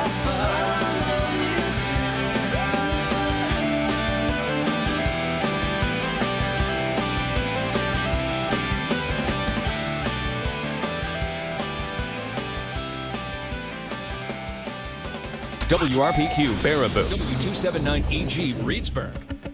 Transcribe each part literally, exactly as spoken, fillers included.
W R P Q Baraboo, W two seventy-nine E G Reedsburg.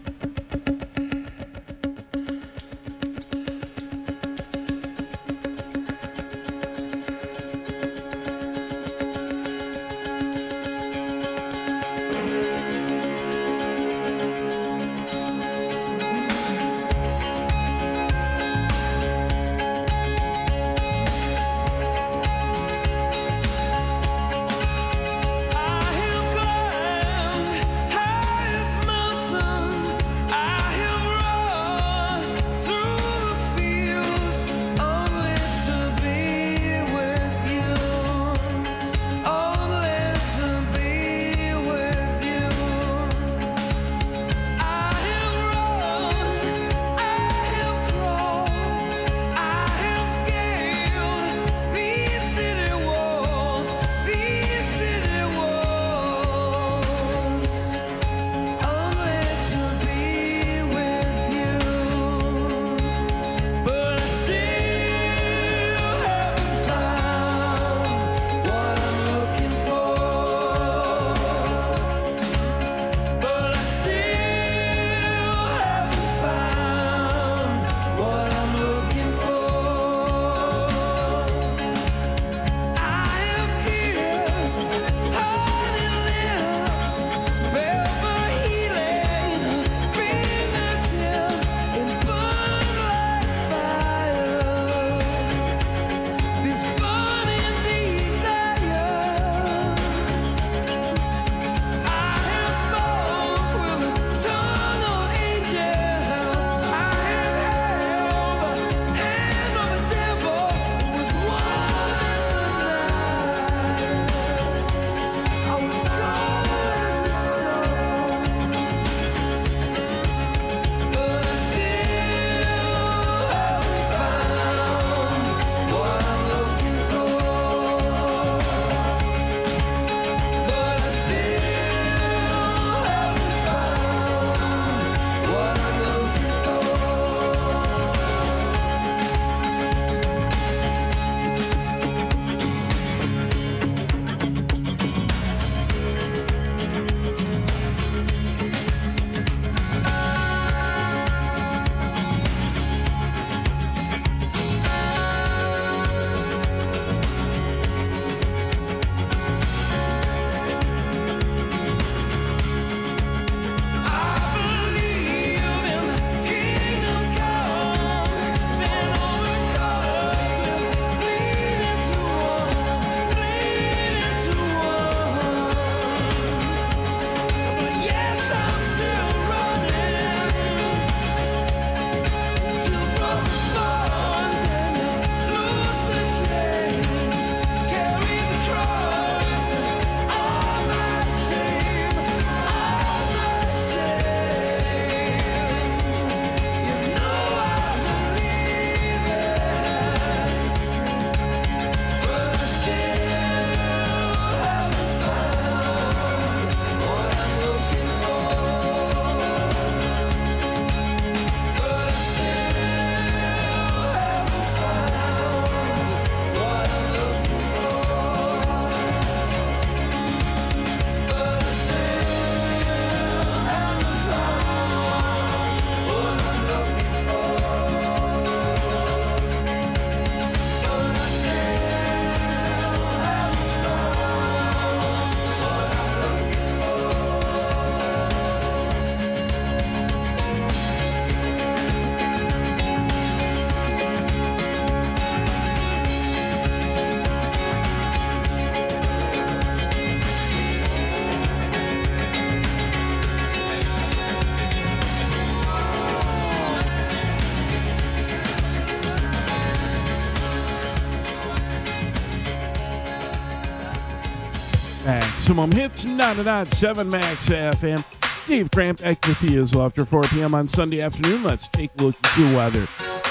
Maximum Hits, ninety-nine point seven Max F M. Dave Cramp back with you as well after four p.m. on Sunday afternoon. Let's take a look at your weather.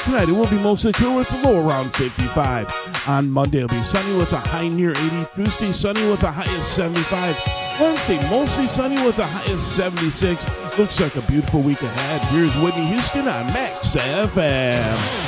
Tonight it will be mostly clear with a low around fifty-five. On Monday it'll be sunny with a high near eighty. Tuesday sunny with a high of seventy-five. Wednesday mostly sunny with a high of seventy-six. Looks like a beautiful week ahead. Here's Whitney Houston on Max F M.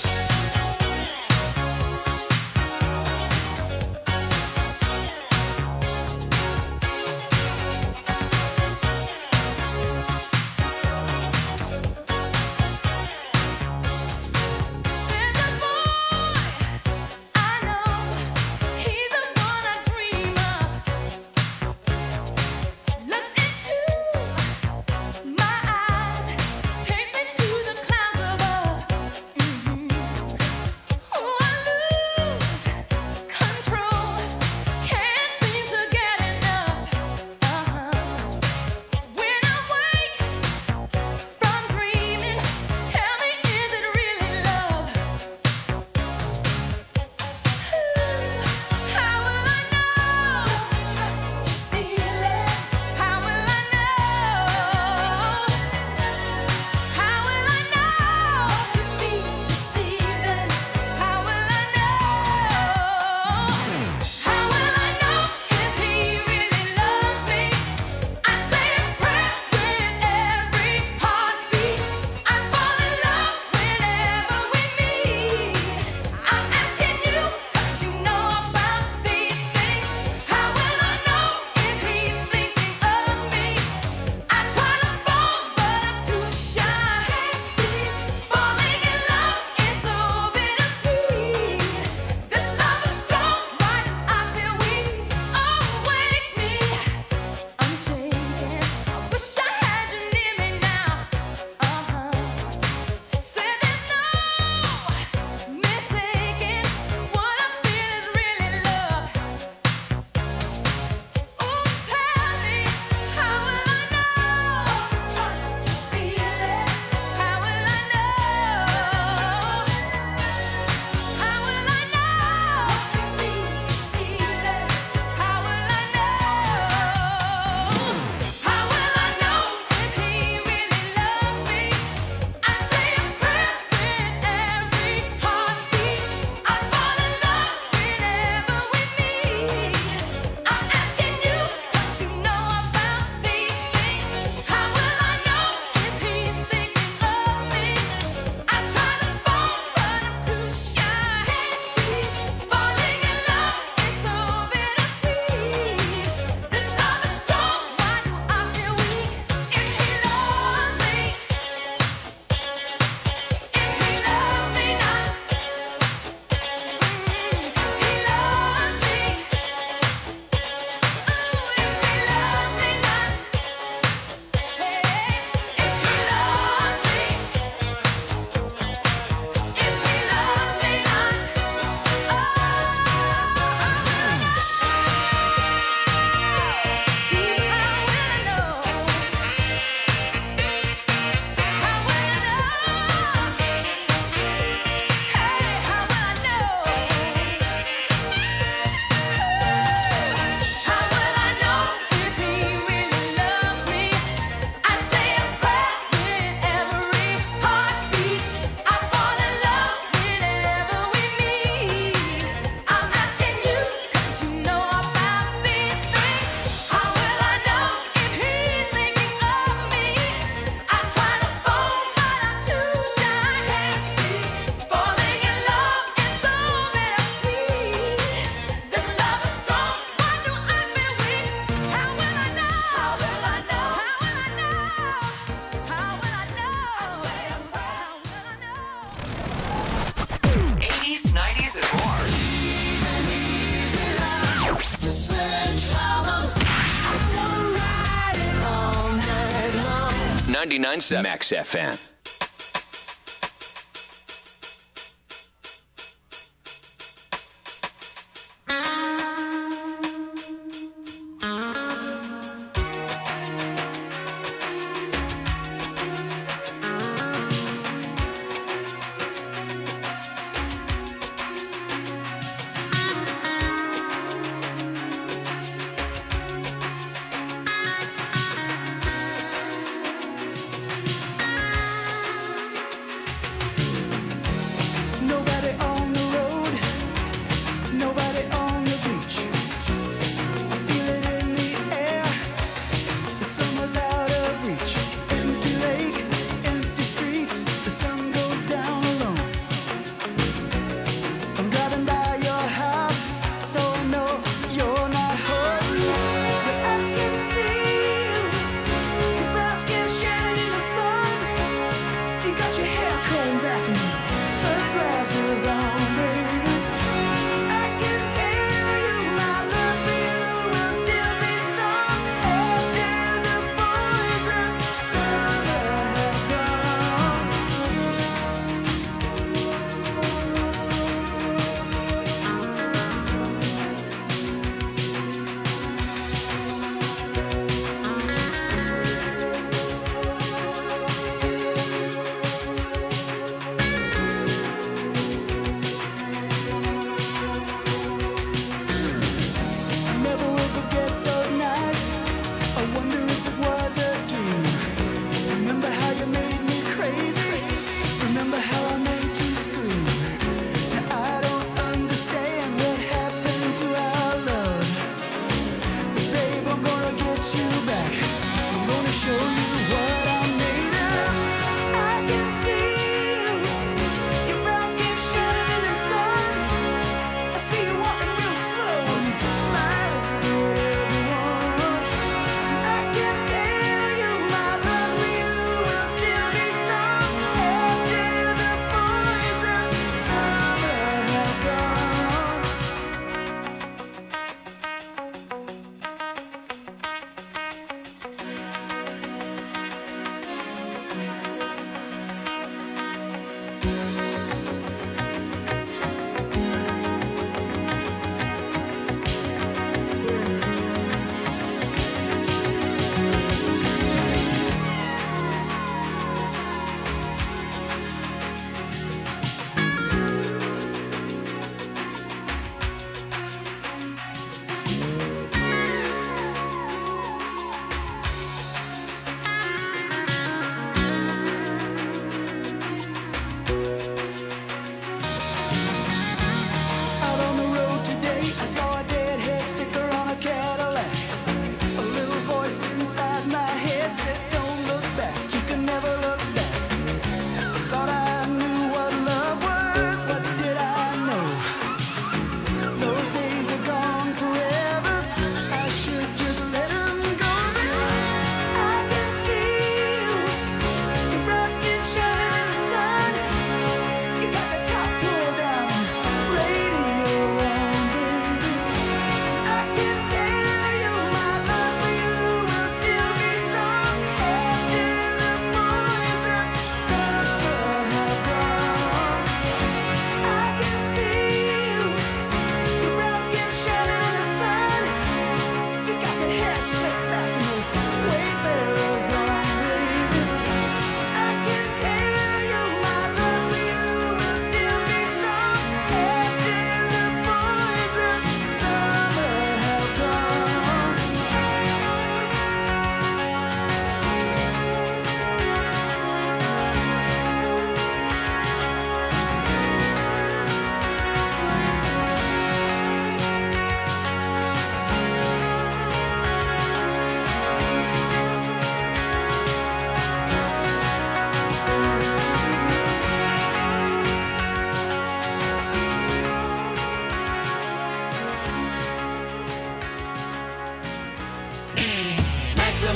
ninety-nine point seven Max F M.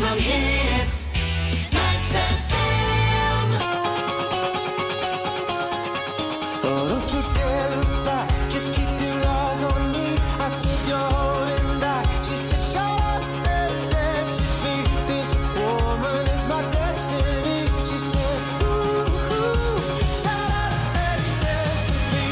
Maximum hits. Max F M. Oh, don't you dare look back. Just keep your eyes on me. I said you're holding back. She said shut up and dance with me. This woman is my destiny. She said ooh, ooh, shut up and dance with me.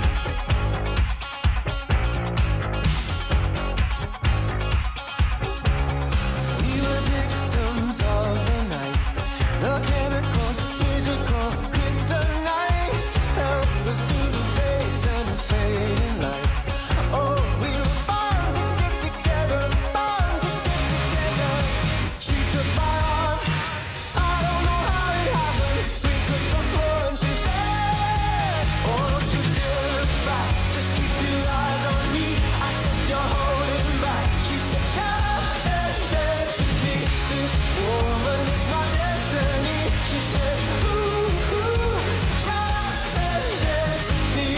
We were victims of the night. The chemical, physical, kryptonite. Help us to the base and the fading light. Oh, we were born to get together, born to get together. She took my arm. I don't know how it happened. We took the floor and she said, oh, don't you dare look back. Just keep your eyes on me. I said you're holding back. She said shut up and dance with me. This woman is my destiny. She said ooh, ooh, shut up and dance with me.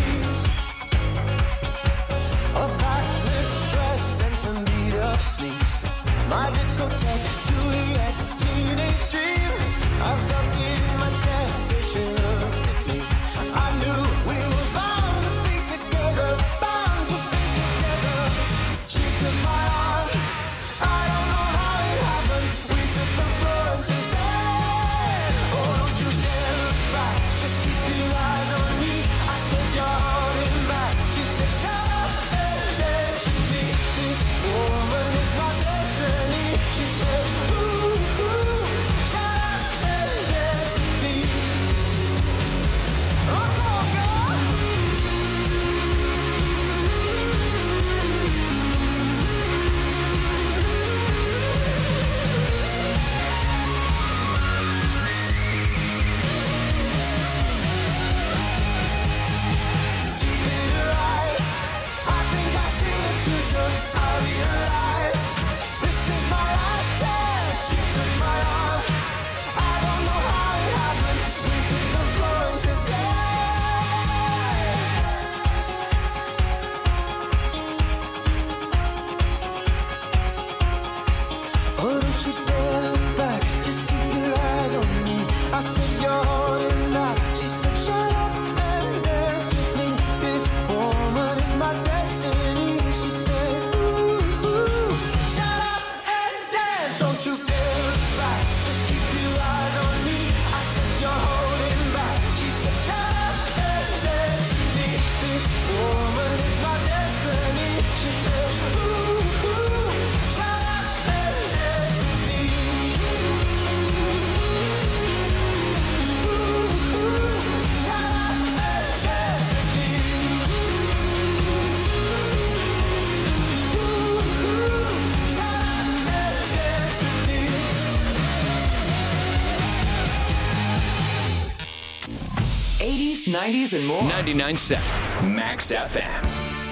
A backless dress and some beat up sneaks. My discotheque, Juliet, teenage dream. I felt it in my chest as she looked at me. I knew we were bound to be together, bound to be together. She took my arm. I don't know how it happened. We took the floor and she said, oh, don't you dare look back. Just keep your eyes on me. I said you're holding back. She said shut up and dance with me. This woman is my destiny. She said ooh, ooh, shut up and dance with me. Oh, come on, girl. Deep in her eyes, I think I see the future. I realize this is my last chance. She took my arm. I don't know how it happened. We took the floor and she said, oh, don't you dare look back. Just keep your eyes on me. I said you're holding back. She said shut up and dance with me. This woman is my destiny. She said ooh, ooh, shut up and dance. Don't you dare look back. Just keep your eyes on me. I said you're holding back. She said shut up and dance with me. This woman is my destiny. She said ooh, ooh, shut up and dance with me. Ooh, ooh, shut up and dance with me. Ooh, ooh, shut up and dance with me. eighties, nineties, and more. ninety-nine point seven Max F M.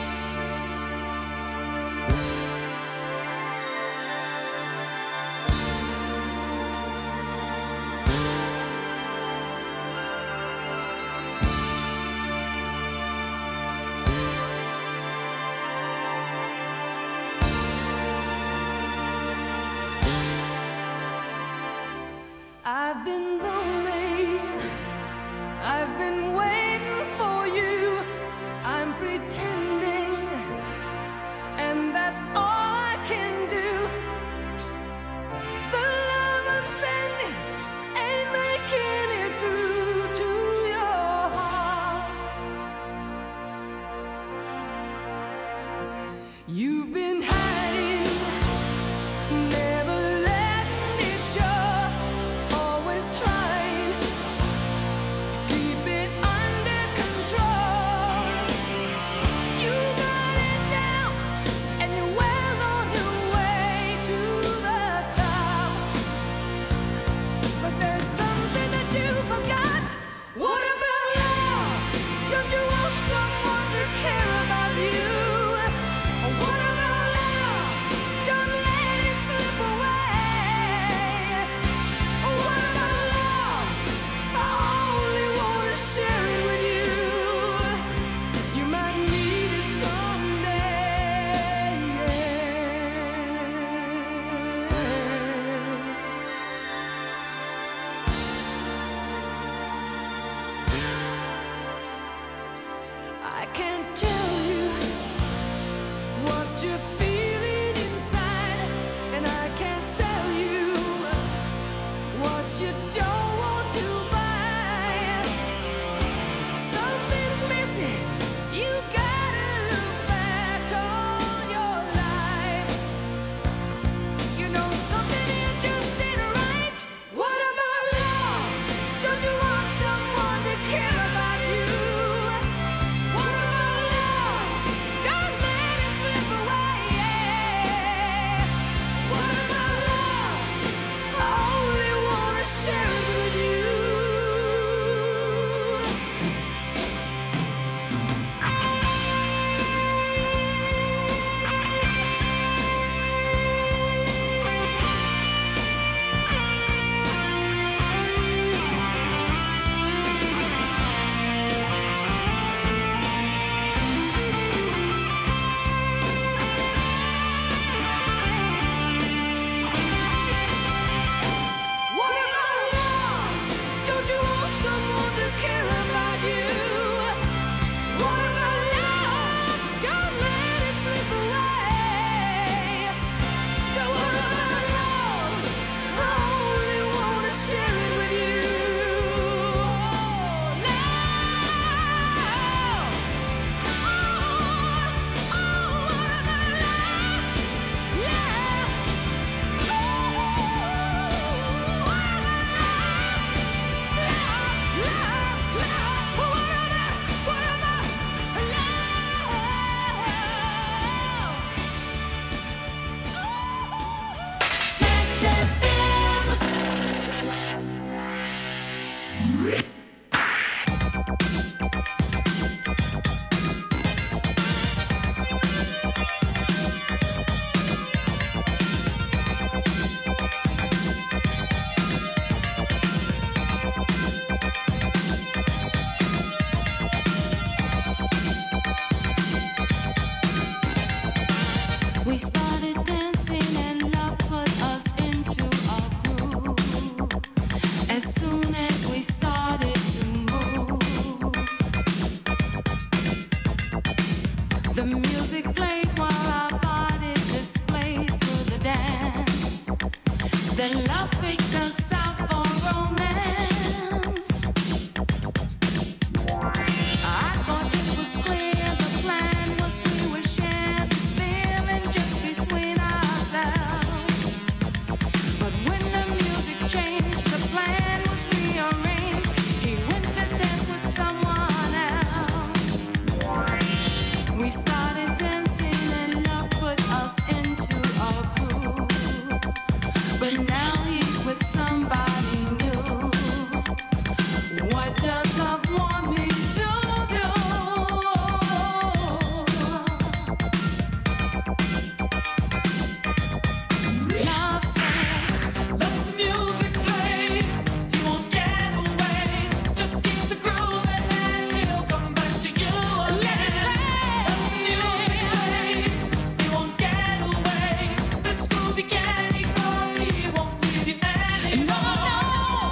I've been lonely. I've been waiting for you. I'm pretending, and that's all I can do. The love I'm sending ain't making it through to your heart. You've been hiding, never letting it show, always trying to keep it under control. You got it down, and you're well on your way to the top. But there's something that you forgot. What about love? Don't you want someone to care about you? What about what you're feeling inside, and I can't sell you what you don't want to buy. Something's missing. You gotta look back on your life. You know something here just ain't right. What about love? Don't you want someone to care about you? What about love? Don't let it slip away. What about love? I only wanna share it with you. What about love? Don't you want someone to care about you? What about love? Don't let it slip away. But what about love? I only wanna share it with you. Love. Oh, oh, what about love? Love. Oh, what about love? Love, love. What about, what about love? Max F M. We started dancing and love put us into a groove. As soon as we started to move, the music played while our bodies displayed through the dance. Then love picked us out for romance. I thought it was clear the plan was we would share this feeling just between ourselves. But when the music changed, the plan was rearranged. He went to dance with someone else. We started dancing and love put us into a groove. But now he's with somebody new. What does love want me to do? Love said, let the music play. You won't get away. Just keep the groove and then he'll come back to you again. Let the music play. You won't get away. This groovy candy girl, he won't leave you anymore.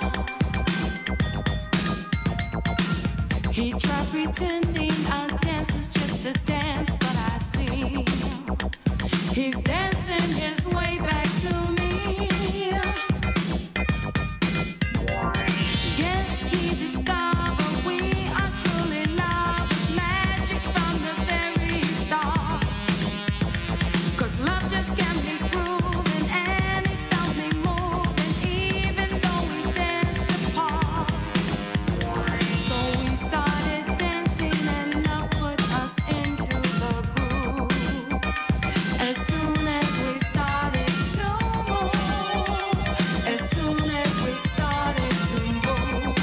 He tried pretending our dance is just a dance, but I see he's dancing his way back to me. Yes, he discovered we are truly love is magic from the very start. 'Cause love just can't be proven, and it felt me moving, even though we danced apart. So we started dancing and love put us into the groove. As soon as we started to move, as soon as we started to move,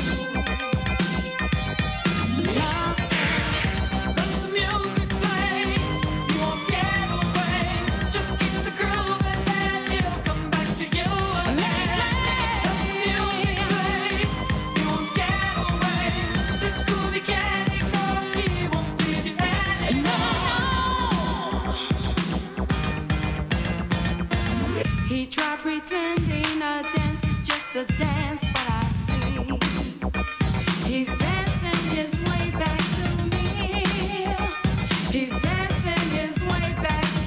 love said, let the music play. You won't get away. Just keep the groove and then it'll come back to you again. Let the music play. You won't get away. This groovy candy girl, he won't leave you anymore. He tried pretending a dance is just a dance, but I see he's dancing his way back to me. He's dancing his way back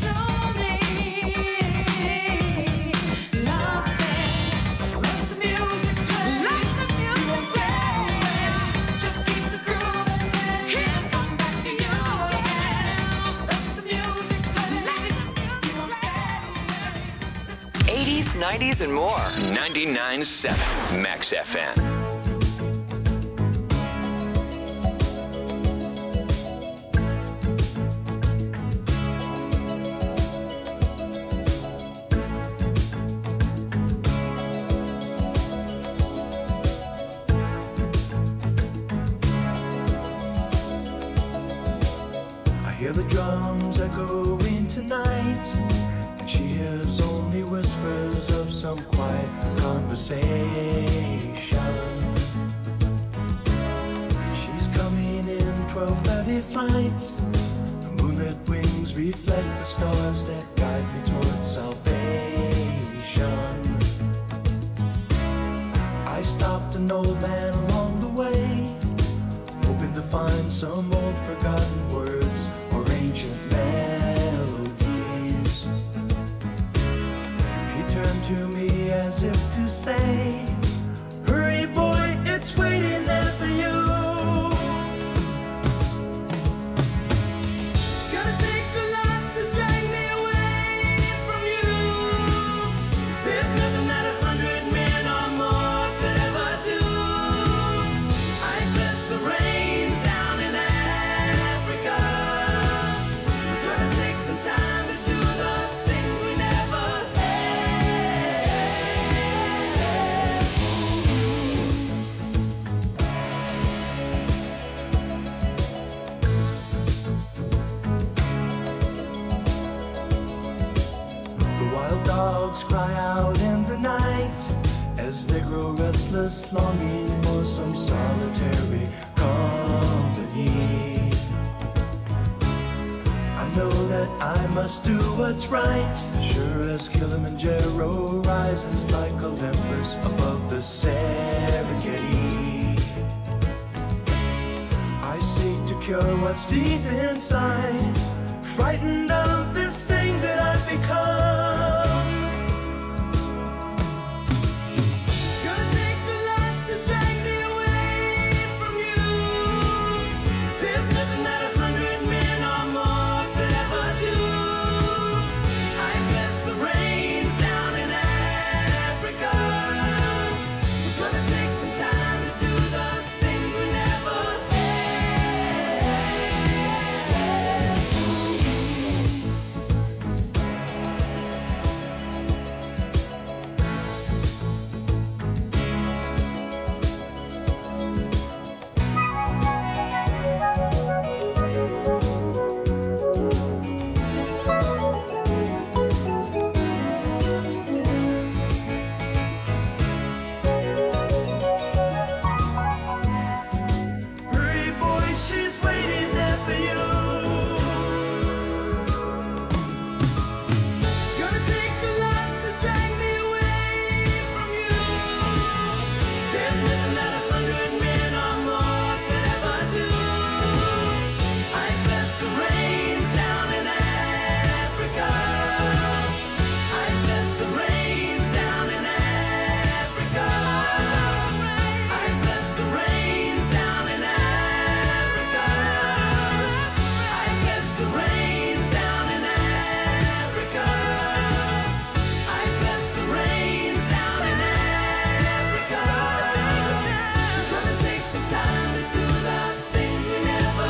eighties, nineties, and more. ninety-nine point seven Max F M. Hear the drums echoing tonight, and she hears only whispers of some quiet conversation. She's coming in twelve thirty flight. The moonlit wings reflect the stars that guide me towards salvation. I stopped an old man along the way, hoping to find some old forgotten words or ancient melodies. He turned to me as if to say, hurry boy, it's waiting there for you. Gonna take a lot to drag me away from you. There's nothing that a hundred men or more could ever do. I bless the rains down in Africa. We're gonna take some time to do the things we never had. The wild dogs cry out in the night as they grow restless, longing for some solitary company. I know that I must do what's right, sure as Kilimanjaro rises like Olympus above the Serengeti. I seek to cure what's deep inside, frightened of this thing that I've become. Gonna take a lot to drag me away from you. There's nothing that a hundred men or more could ever do. I bless the rains down in Africa. We're gonna take some time to do the things we never had. Hurry, boy, she's waiting there for you. Gonna take a lot to drag me away from you. There's nothing that a hundred men or more could ever do. I bless the rains down in Africa. I bless the rains down in Africa. I bless the rains down in Africa. I bless the rains down in Africa. I bless the rains down in Africa. We're gonna take some time to do the things we never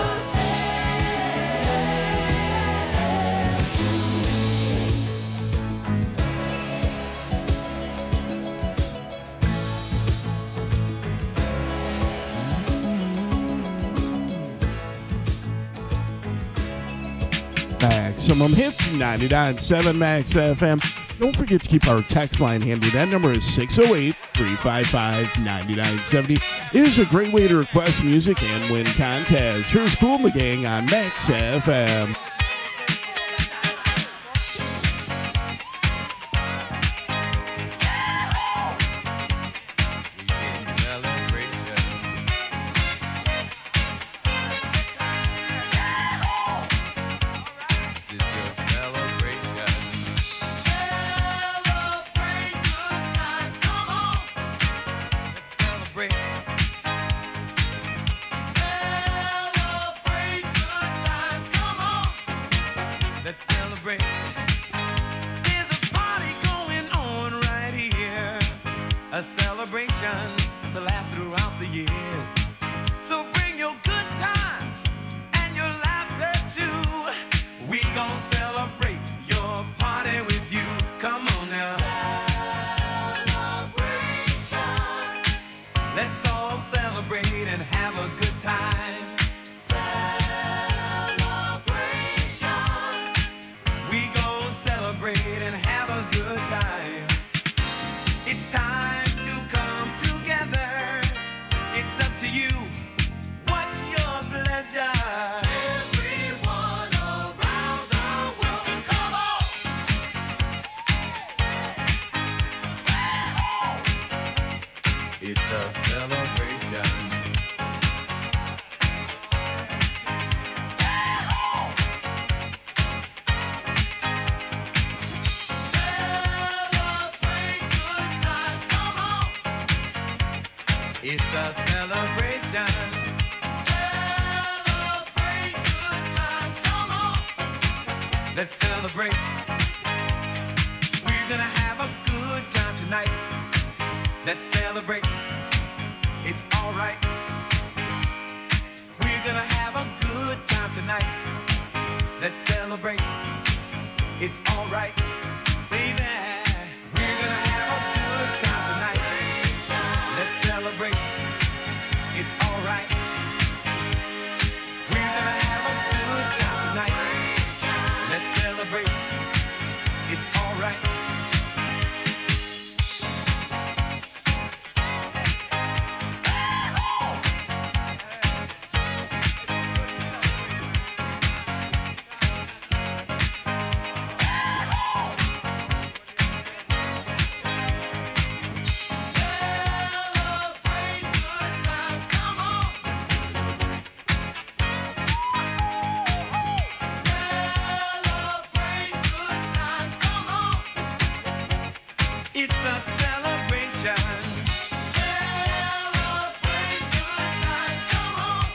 Maximum Hits, ninety-nine point seven Max F M. Don't forget to keep our text line handy. That number is six oh eight, three five five, nine nine seven oh. It is a great way to request music and win contests. Here's Kool and the Gang on Max F M. Let's celebrate. There's a party going on right a celebration to last throughout the years. So bring your good times and your laughter too. We gon' celebrate your party with you. Come on now. Celebration. Let's all celebrate and have a good time. Celebration. We gon' celebrate and have a good time. It's time to come together. It's up to you. What's your pleasure? Everyone around the world, come on! It's a celebration. Celebrate good times, come on! It's a celebration. Celebrate good times, come on! Let's celebrate. We're gonna have a good time tonight. Let's celebrate. It's alright. We're gonna have a good time tonight. Let's celebrate. It's alright. Baby, we're gonna have a good time tonight. Let's celebrate. It's alright. We're gonna have a good time tonight. Let's celebrate. It's alright. Celebrate good times, come on. Celebrate good times, come on. It's a celebration. Celebrate good times, come on.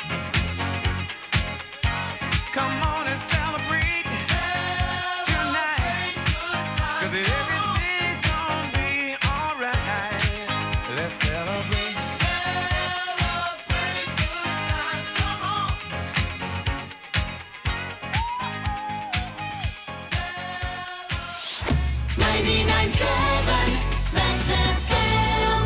Come on and celebrate tonight. 'Cause everything's gonna be alright. Let's celebrate. Celebrate good times, come on. ninety-nine point seven, Max F M.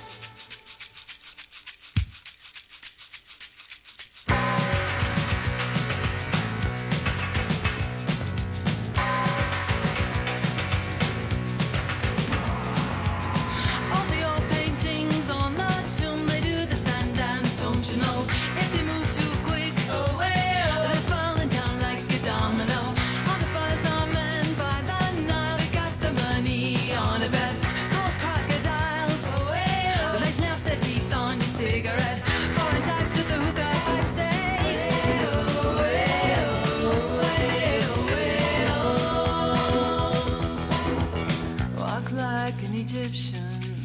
All the old paintings on the tomb, they do the stand dance, don't you know? If they move too quick, they're falling down like a domino. All the buzz on men by the night, we got the money on a bet. Gold crocodiles, they snap their teeth on your cigarette. Foreign types with the hookah pipe say, walk like an Egyptian.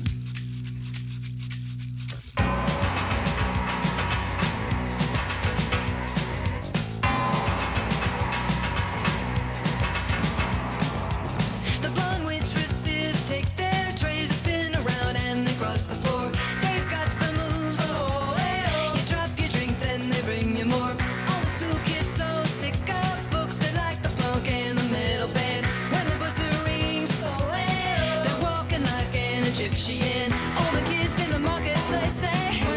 The blonde waitresses take their trays, spin around and they cross the floor. They've got the moves. You drop your drink, then they bring you more. All the school kids so sick of books, they like the punk and the metal band. When the buzzer rings, they're walking like an Egyptian. All the kids in the marketplace say,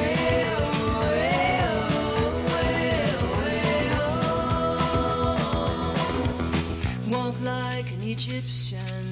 walk like an Egyptian.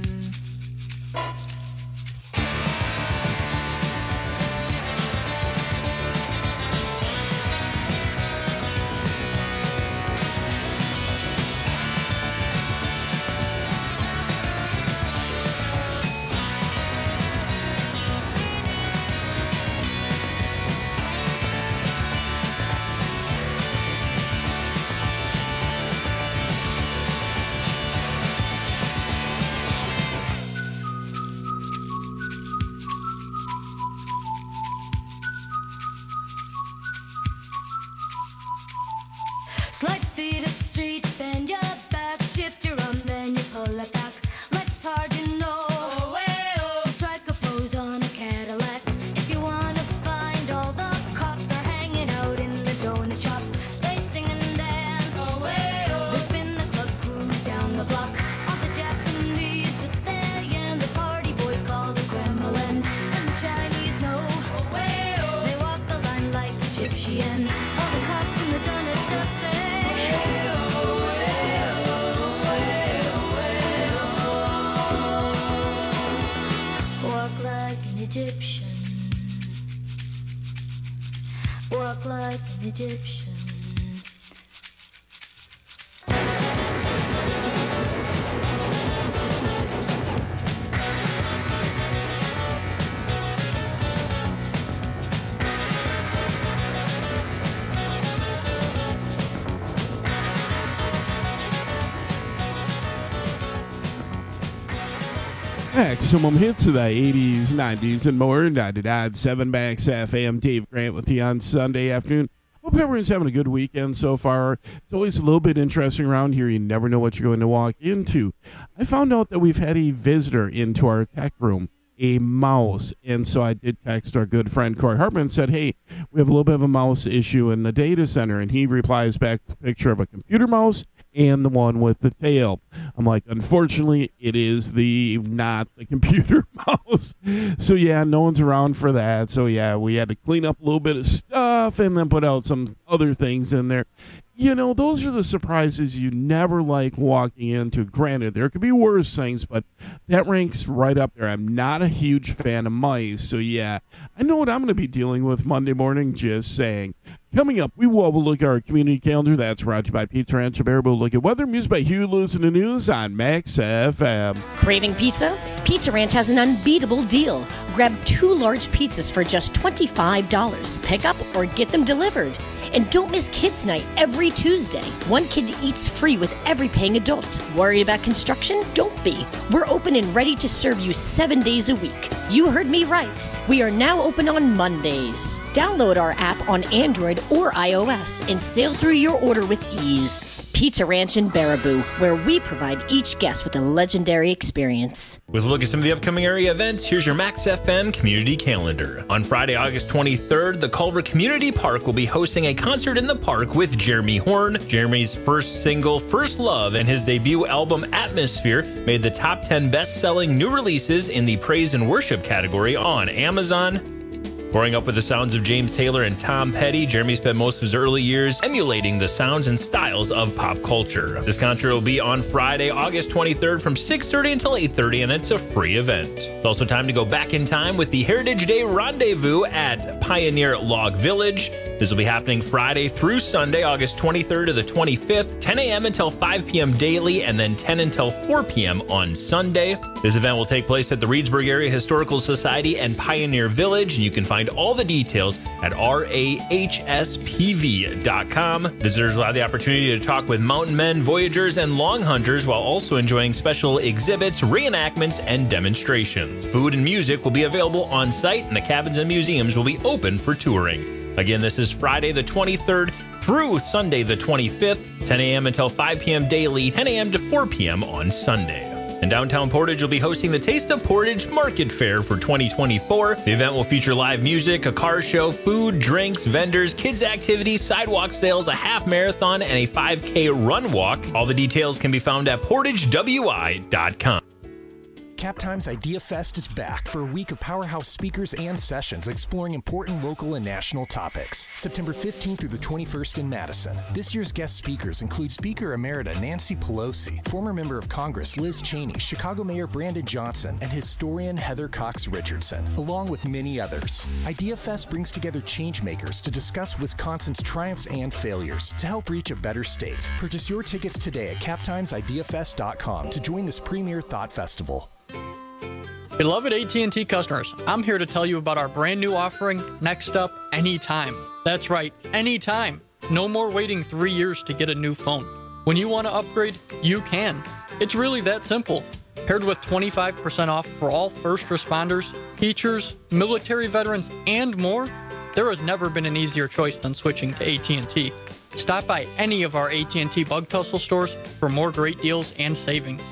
Egyptian. Maximum hits of the eighties, nineties, and more. ninety-nine point seven Max F M. Dave Grant with you on Sunday afternoon. Hope everyone's having a good weekend so far. It's always a little bit interesting around here. You never know what you're going to walk into. I found out that we've had a visitor into our tech room, a mouse. And so I did text our good friend Corey Hartman and said, hey, we have a little bit of a mouse issue in the data center. And he replies back to a picture of a computer mouse and the one with the tail. I'm like, unfortunately, it is the not the computer mouse. So, yeah, no one's around for that. So, yeah, we had to clean up a little bit of stuff and then put out some other things in there. You know, those are the surprises you never like walking into. Granted, there could be worse things, but that ranks right up there. I'm not a huge fan of mice. So, yeah, I know what I'm going to be dealing with Monday morning, just saying. Coming up, we will have a look at our community calendar. That's brought to you by Pizza Ranch of Baraboo. Look at weather, music by Hugh Lewis and the News on Max F M. Craving pizza? Pizza Ranch has an unbeatable deal. Grab two large pizzas for just twenty-five dollars. Pick up or get them delivered. And don't miss Kids Night every Tuesday. One kid eats free with every paying adult. Worried about construction? Don't be. We're open and ready to serve you seven days a week. You heard me right. We are now open on Mondays. Download our app on Android or iOS and sail through your order with ease. Pizza Ranch in Baraboo, where we provide each guest with a legendary experience. With a look at some of the upcoming area events, here's your Max F M community calendar. On Friday, August twenty-third, the Culver Community Park will be hosting a concert in the park with Jeremy Horn. Jeremy's first single, First Love, and his debut album, Atmosphere, made the top ten best-selling new releases in the praise and worship category on Amazon. Growing up with the sounds of James Taylor and Tom Petty, Jeremy spent most of his early years emulating the sounds and styles of pop culture. This concert will be on Friday, August twenty-third from six thirty until eight thirty, and it's a free event. It's also time to go back in time with the Heritage Day Rendezvous at Pioneer Log Village. This will be happening Friday through Sunday, August twenty-third to the twenty-fifth, ten a.m. until five p.m. daily, and then ten until four p.m. on Sunday. This event will take place at the Reedsburg Area Historical Society and Pioneer Village, and you can find all the details at R A H S P V dot com. Visitors will have the opportunity to talk with mountain men, voyagers, and long hunters while also enjoying special exhibits, reenactments, and demonstrations. Food and music will be available on site, and the cabins and museums will be open for touring. Again, this is Friday the twenty-third through Sunday the twenty-fifth, ten a.m. until five p.m. daily, ten a.m. to four p.m. on Sunday. And downtown Portage will be hosting the Taste of Portage Market Fair for twenty twenty-four. The event will feature live music, a car show, food, drinks, vendors, kids' activities, sidewalk sales, a half marathon, and a five K run walk. All the details can be found at portage w i dot com. Captime's Idea Fest is back for a week of powerhouse speakers and sessions exploring important local and national topics. September fifteenth through the twenty-first in Madison. This year's guest speakers include Speaker Emerita Nancy Pelosi, former member of Congress Liz Cheney, Chicago Mayor Brandon Johnson, and historian Heather Cox Richardson, along with many others. Idea Fest brings together changemakers to discuss Wisconsin's triumphs and failures to help reach a better state. Purchase your tickets today at captimes idea fest dot com to join this premier thought festival. Beloved A T and T customers, I'm here to tell you about our brand new offering, Next Up Anytime. That's right, anytime. No more waiting three years to get a new phone. When you want to upgrade, you can. It's really that simple. Paired with twenty-five percent off for all first responders, teachers, military veterans, and more, there has never been an easier choice than switching to A T and T. Stop by any of our A T and T Bug Tussle stores for more great deals and savings.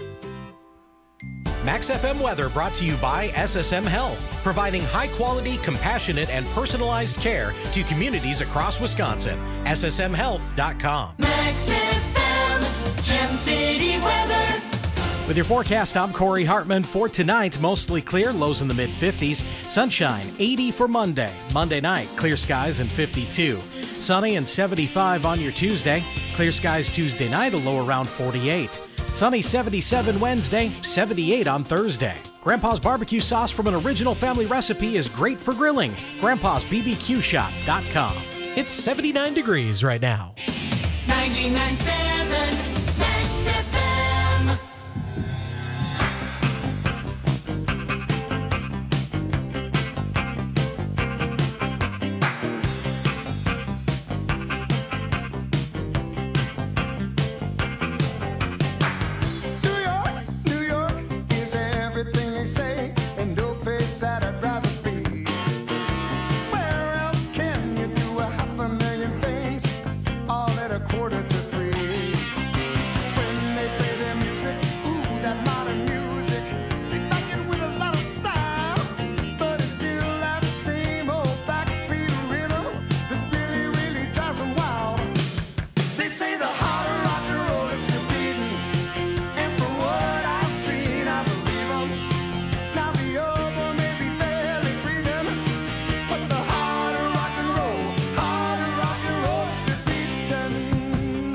Max F M weather brought to you by S S M Health, providing high-quality, compassionate, and personalized care to communities across Wisconsin. S S M health dot com. Max F M, Gem City weather. With your forecast, I'm Corey Hartman. For tonight, mostly clear, lows in the mid-fifties. Sunshine, eighty for Monday. Monday night, clear skies and fifty-two. Sunny and seventy-five on your Tuesday. Clear skies Tuesday night, a low around forty-eight. Sunny seventy-seven Wednesday, seventy-eight on Thursday. Grandpa's barbecue sauce from an original family recipe is great for grilling. grandpas b b q shop dot com. It's seventy-nine degrees right now. ninety-nine point seven Max F M. New York, New York is everything they say, and no place that I'd rather be. Where else can you do a half a million things, all at a quarter to three? When they play their music, ooh, that modern music, they back it with a lot of style, but it's still that same old backbeat rhythm that really, really drives them wild. They say the heart of rock and roll is still beating, and from what I've seen, I believe 'em. Now the other may be barely breathing, but the heart of rock and roll, heart of rock and roll is still beating.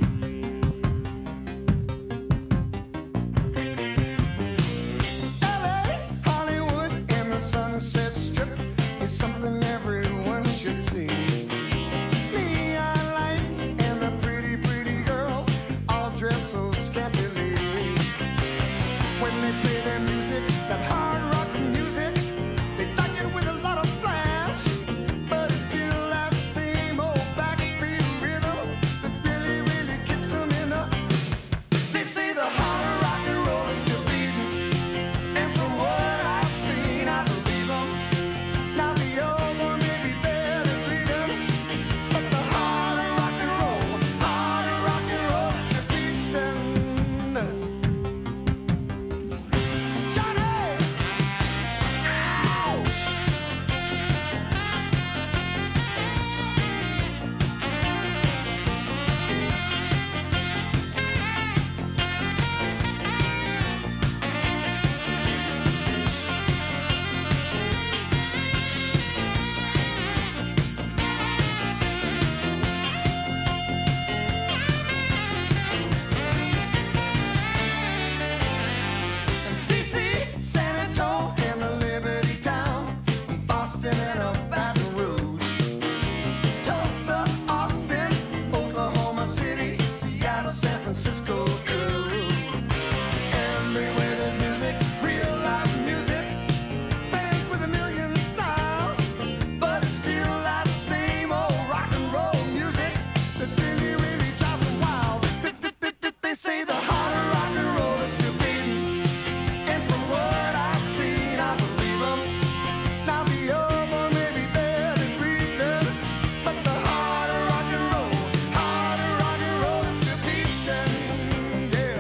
L A, Hollywood, and the Sunset Strip is something everyone should see. Neon lights and the pretty, pretty girls all dress so scantily. When they play their music, that hard rock music, they back it with a lot of flash, but it's still that same old backbeat rhythm that really, really kicks them in the. They say the heart of rock and roll is still beating, and from what I've seen, I believe 'em. Now the old one may be barely breathing, but the heart of rock and roll, heart of rock and roll is still beating. Johnny! Ow! D C, San Antonio, and the Liberty Town, Boston and a Baton Rouge, Tulsa, Austin, Oklahoma City, Seattle, San Francisco too. Everywhere there's music, real live music, bands with a million styles, but it's still that same old rock and roll music that really, really drives them wild. Th- th- th- th- They say the heart of rock and roll is still beating, and from what I've seen, I believe 'em. Now the other may be barely breathing, but the heart of rock and roll, heart of rock and roll is still beating, yeah.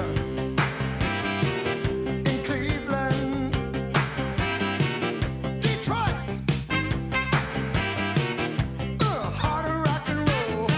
In Cleveland, Detroit, uh, heart of rock and roll.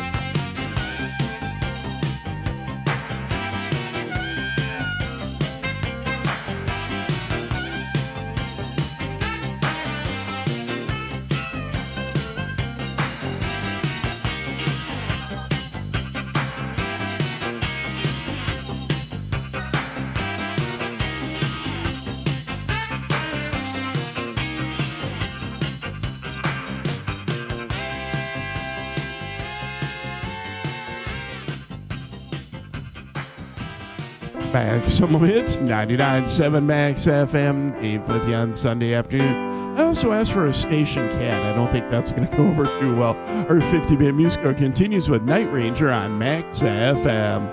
Back some of hits, ninety-nine point seven Max F M, Dave with you on Sunday afternoon. I also asked for a station cat. I don't think that's going to go over too well. Our fifty-bit music hour continues with Night Ranger on Max F M.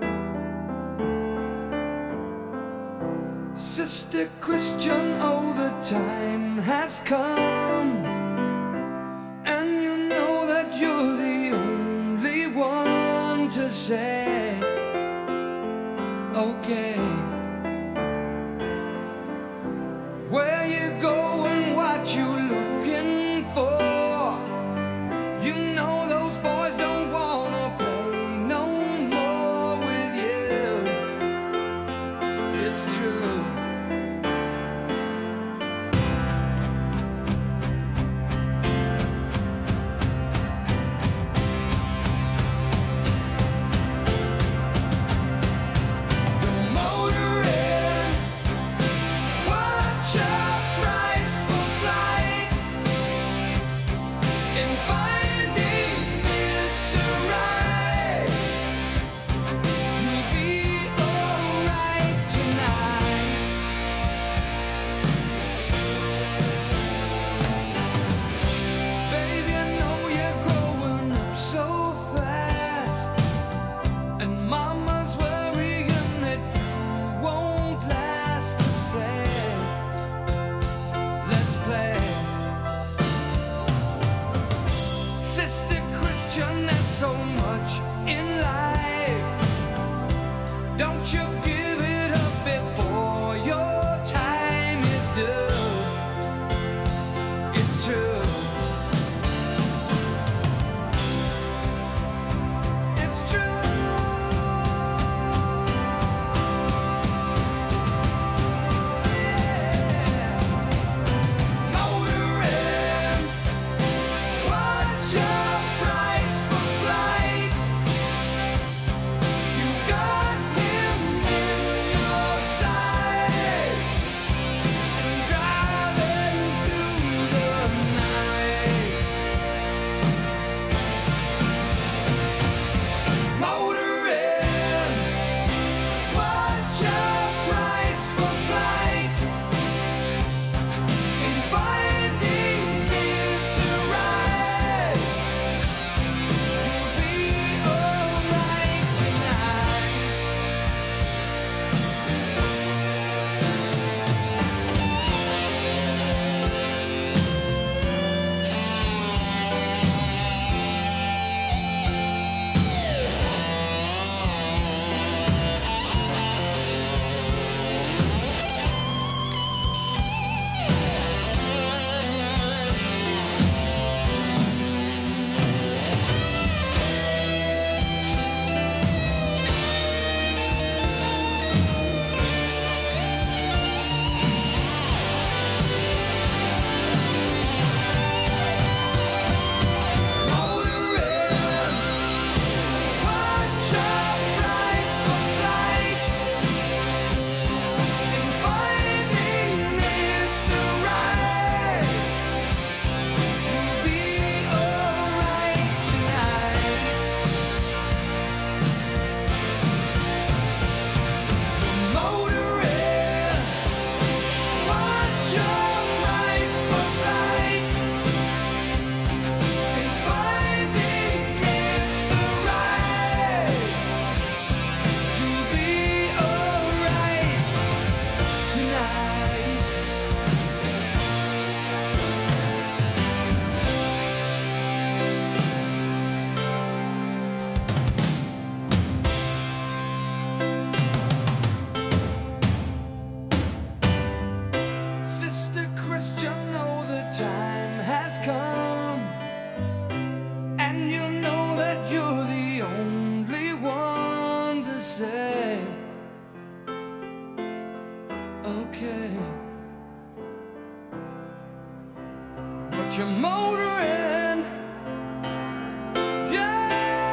Sister Christian, oh, the time has come, and you know that you're the only one to say, okay. Where you going, what you looking for? You know those boys don't wanna play no more with you. It's true. okay. But you're motoring, yeah,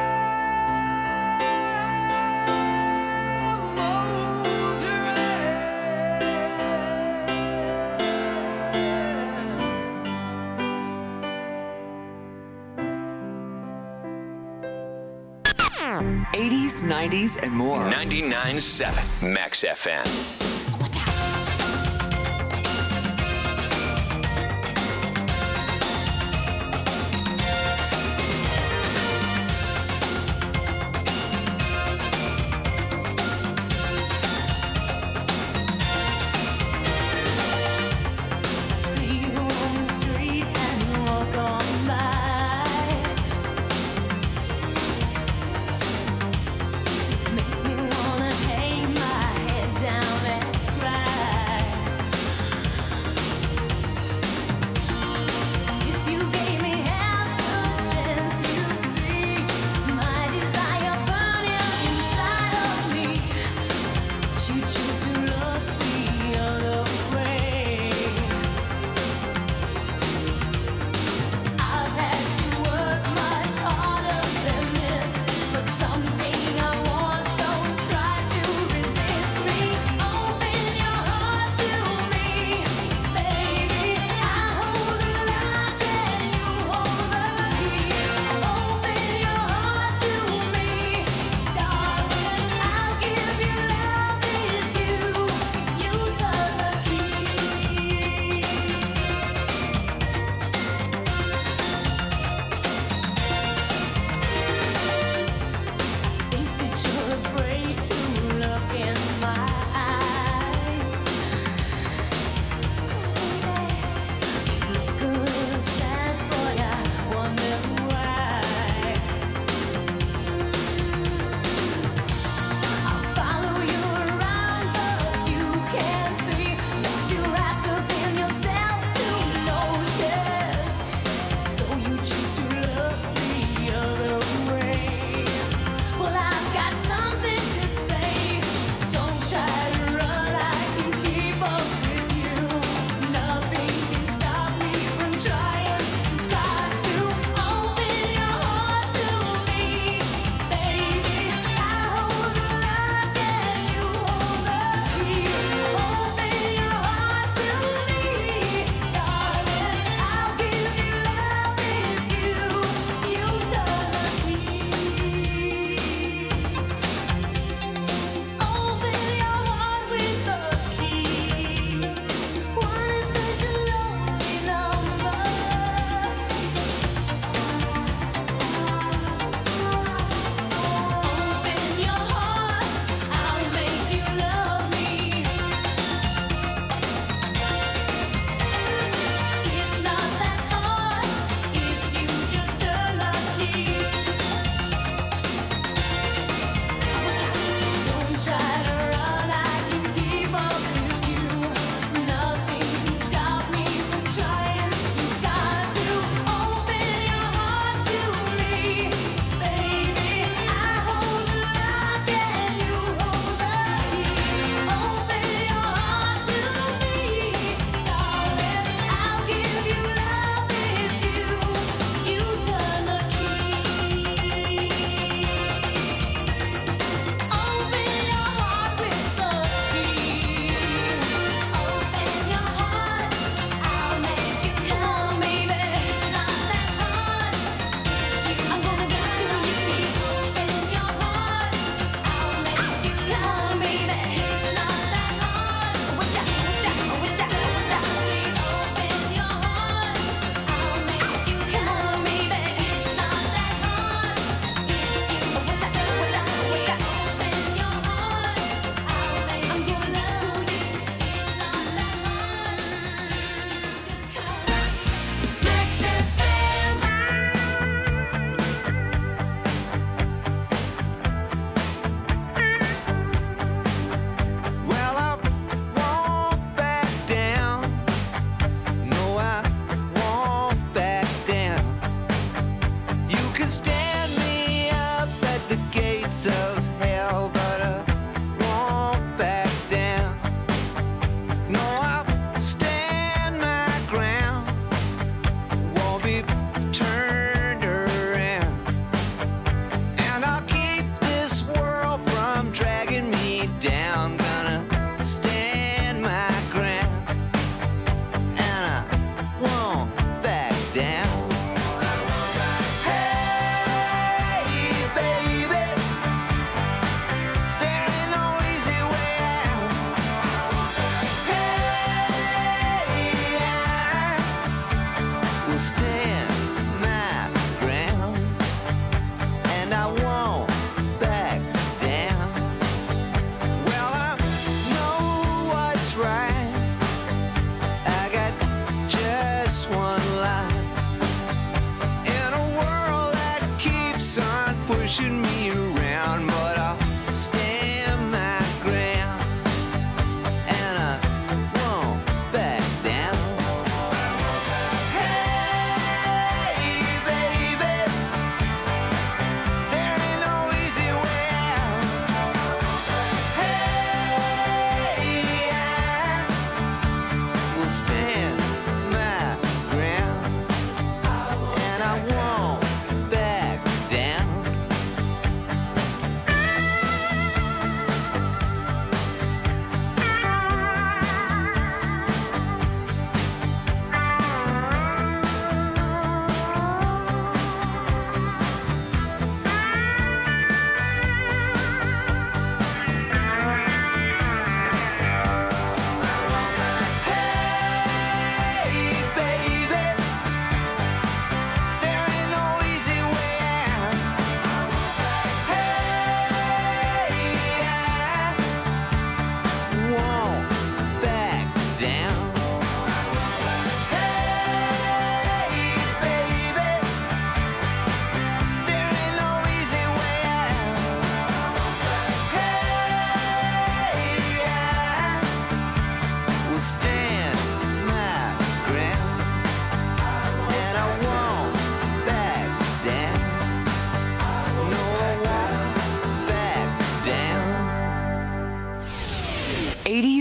motoring. eighties, nineties, and more. ninety-nine point seven Max F M. Make me wanna hang my head down and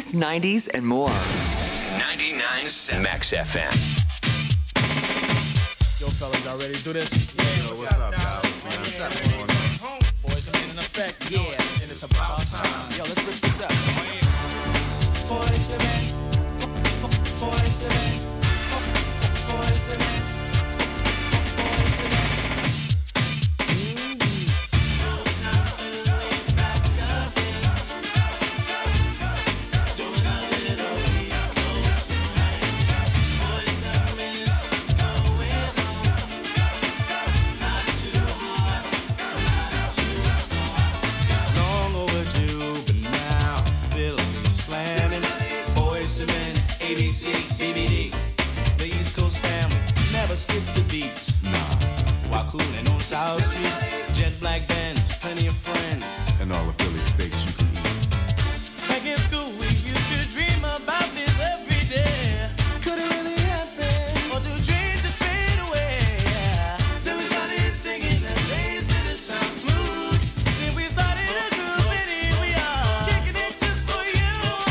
eighties, nineties, and more. ninety-nine point seven Max F M. Yo, fellas, y'all ready to do this? Yeah. Yo, what's up, guys? What's up, man? Boys are in effect. Yeah. And it's about time. Yo, let's rip this up. Boys to men. Boys to men. Boys to men. Skip the beat, nah. While cooling on South Street, jet black band, plenty of friends, and all the Philly steaks you can eat. Back in school, we used to dream about this every day. Could it really happen? Or do dreams just fade away? Then we started singing and dancing it sounds smooth. Then we started a group and here we are, kicking it just for you.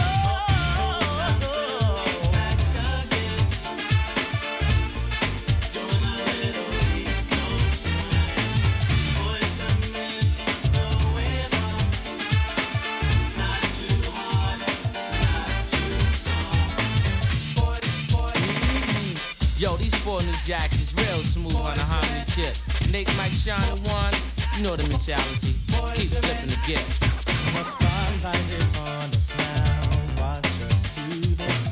Yo, these four new jacks is real smooth on the harmony tip. Nick, Mike, Sean, and one, you know the mentality. Keep flipping the gift. The spotlight is on us now. Watch us do this.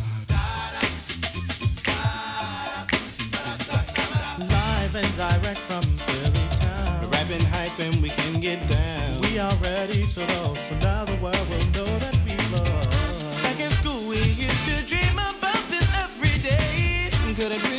Live and direct from Philly town. We're rapping, hyping, we can get down. We are ready to roll, so now the world will know that we love. Back in school, we used to dream about this every day. Could it be?